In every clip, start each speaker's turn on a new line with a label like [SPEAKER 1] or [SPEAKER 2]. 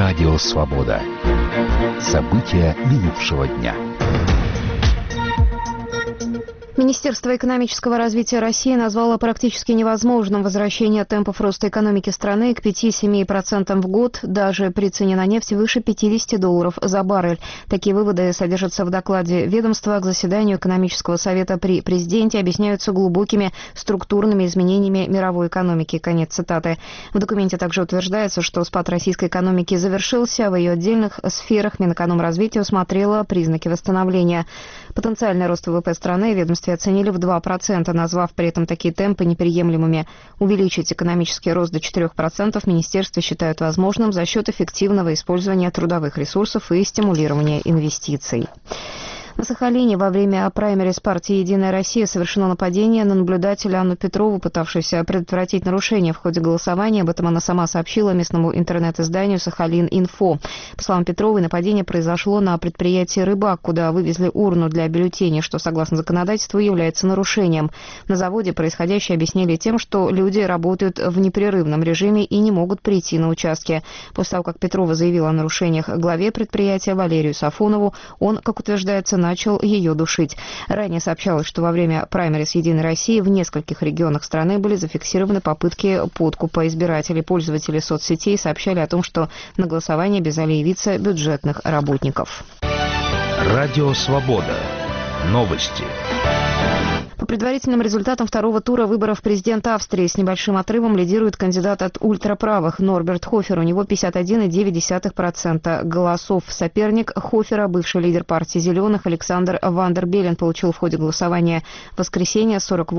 [SPEAKER 1] Радио «Свобода». События минувшего дня.
[SPEAKER 2] Министерство экономического развития России назвало практически невозможным возвращение темпов роста экономики страны к 5-7% в год, даже при цене на нефть выше $50 за баррель. Такие выводы содержатся в докладе ведомства к заседанию экономического совета при президенте, объясняются глубокими структурными изменениями мировой экономики. Конец цитаты. В документе также утверждается, что спад российской экономики завершился, а в ее отдельных сферах Минэкономразвития усмотрело признаки восстановления. Потенциальный рост ВВП страны ведомстве оценили в 2%, назвав при этом такие темпы неприемлемыми. Увеличить экономический рост до 4% министерство считает возможным за счет эффективного использования трудовых ресурсов и стимулирования инвестиций. На Сахалине во время праймериз партии «Единая Россия» совершено нападение на наблюдателя Анну Петрову, пытавшуюся предотвратить нарушения в ходе голосования. Об этом она сама сообщила местному интернет-изданию «Сахалин-Инфо». По словам Петровой, нападение произошло на предприятии «Рыбак», куда вывезли урну для бюллетеней, что, согласно законодательству, является нарушением. На заводе происходящее объяснили тем, что люди работают в непрерывном режиме и не могут прийти на участки. После того, как Петрова заявила о нарушениях главе предприятия Валерию Сафонову, он, как утверждается, начал ее душить. Ранее сообщалось, что во время праймериз «Единой России» в нескольких регионах страны были зафиксированы попытки подкупа избирателей. Пользователи соцсетей сообщали о том, что на голосование обязали явиться бюджетных работников.
[SPEAKER 1] Радио «Свобода». Новости.
[SPEAKER 2] По предварительным результатам второго тура выборов президента Австрии с небольшим отрывом лидирует кандидат от ультраправых Норберт Хофер. У него 51,9% голосов. Соперник Хофера, бывший лидер партии «Зеленых» Александр Ван дер Беллен, получил в ходе голосования в воскресенье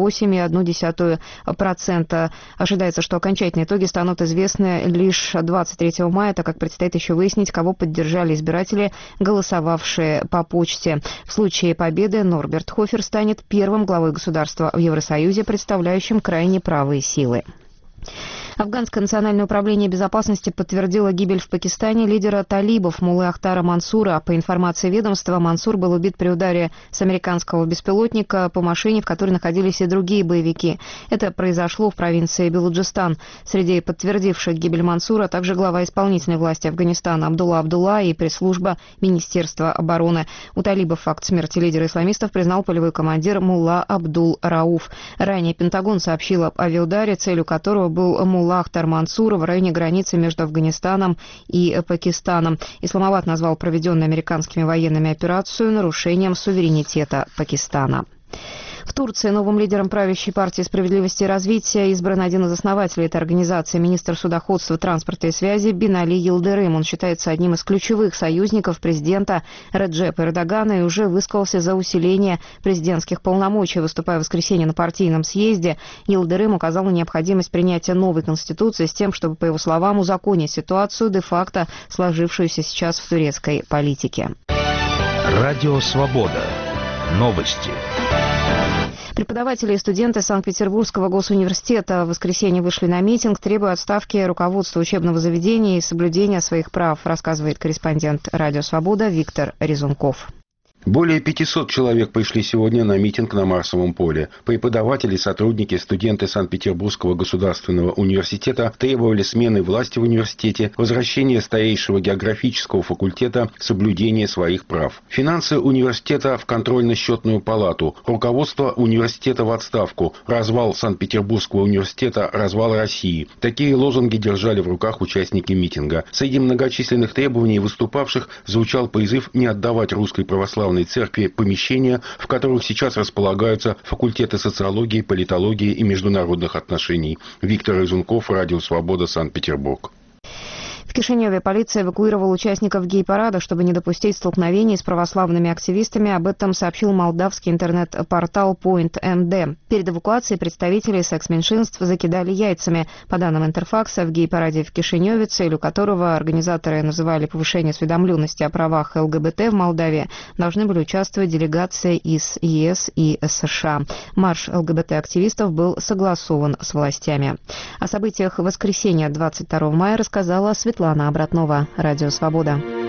[SPEAKER 2] 48,1%. Ожидается, что окончательные итоги станут известны лишь 23 мая, так как предстоит еще выяснить, кого поддержали избиратели, голосовавшие по почте. В случае победы Норберт Хофер станет первым главой государства в Евросоюзе, представляющим крайне правые силы. Афганское национальное управление безопасности подтвердило гибель в Пакистане лидера талибов Муллы Ахтара Мансура. По информации ведомства, Мансур был убит при ударе с американского беспилотника по машине, в которой находились и другие боевики. Это произошло в провинции Белуджистан. Среди подтвердивших гибель Мансура также глава исполнительной власти Афганистана Абдулла и пресс-служба Министерства обороны. У талибов факт смерти лидера исламистов признал полевой командир Мулла Абдул Рауф. Ранее Пентагон сообщил об авиаударе, целью которого был Мулла Ахтар Мансур в районе границы между Афганистаном и Пакистаном. Исламабад назвал проведенную американскими военными операцию нарушением суверенитета Пакистана. В Турции новым лидером правящей партии «Справедливости и развития» избран один из основателей этой организации, министр судоходства, транспорта и связи Бинали Йылдырым. Он считается одним из ключевых союзников президента Реджепа Эрдогана и уже высказался за усиление президентских полномочий. Выступая в воскресенье на партийном съезде, Йылдырым указал на необходимость принятия новой конституции с тем, чтобы, по его словам, узаконить ситуацию де-факто, сложившуюся сейчас в турецкой политике.
[SPEAKER 1] Радио «Свобода». Новости.
[SPEAKER 2] Преподаватели и студенты Санкт-Петербургского госуниверситета в воскресенье вышли на митинг, требуя отставки руководства учебного заведения и соблюдения своих прав, рассказывает корреспондент «Радио Свобода» Виктор Резунков.
[SPEAKER 3] Более 500 человек пришли сегодня на митинг на Марсовом поле. Преподаватели, сотрудники, студенты Санкт-Петербургского государственного университета требовали смены власти в университете, возвращения старейшего географического факультета, соблюдения своих прав. Финансы университета в контрольно-счетную палату, руководство университета в отставку, развал Санкт-Петербургского университета, развал России. Такие лозунги держали в руках участники митинга. Среди многочисленных требований выступавших звучал призыв не отдавать Русской Православной Церкви помещения, в которых сейчас располагаются факультеты социологии, политологии и международных отношений. Виктор Резунков, Радио Свобода, Санкт-Петербург.
[SPEAKER 2] В Кишиневе полиция эвакуировала участников гей-парада, чтобы не допустить столкновений с православными активистами. Об этом сообщил молдавский интернет-портал Point.md. Перед эвакуацией представители секс-меньшинств закидали яйцами. По данным Интерфакса, в гей-параде в Кишиневе, целью которого организаторы называли повышение осведомленности о правах ЛГБТ в Молдавии, должны были участвовать делегации из ЕС и США. Марш ЛГБТ-активистов был согласован с властями. О событиях воскресенья 22 мая рассказала Светлана Обратнова, Радио Свобода.